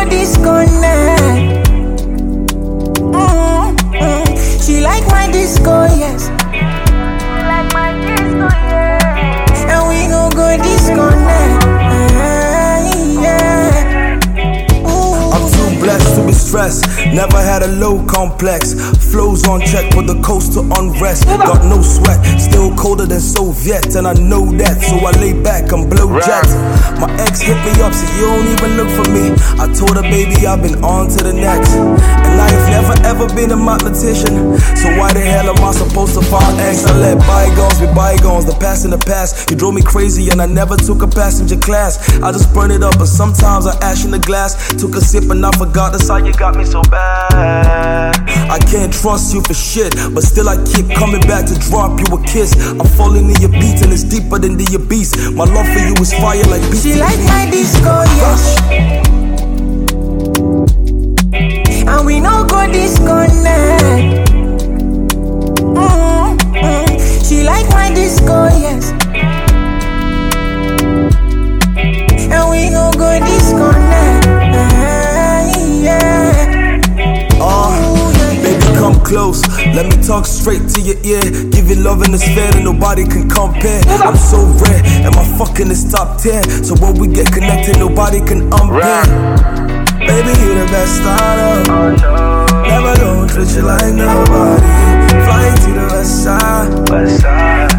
go disconnect. She like my disco, yes. Like my disco, yeah. And we gon' go disconnect. I'm too blessed to be stressed. Never had a low complex. Flows on check with the coast to unrest. Got no sweat, still colder than Soviet, and I know that, so I lay back and blow jets. My ex hit me up, so you don't even look for me. I told her, baby, I've been on to the next. And I've never ever been a mathematician, so why the hell am I supposed to find X? I let bygones be bygones, the past in the past. You drove me crazy and I never took a passenger class. I just burn it up, and sometimes I ash in the glass. Took a sip and I forgot, that's how you got me so bad. I can't trust you for shit, but still I keep coming back to drop you a kiss. I'm falling in your beat and it's deeper than the abyss. My love for you is fire like beat. She like my disco, yes. And we no go disconnect. She like my disco, yes. And we no go disconnect. Baby, come close. Let me talk straight to your ear. Give you love in the sphere that nobody can compare. I'm so rare, and my fucking is top 10. So when we get connected, nobody can unpair. Baby, you the best I know. Never gonna treat you like nobody. Flying to the west side.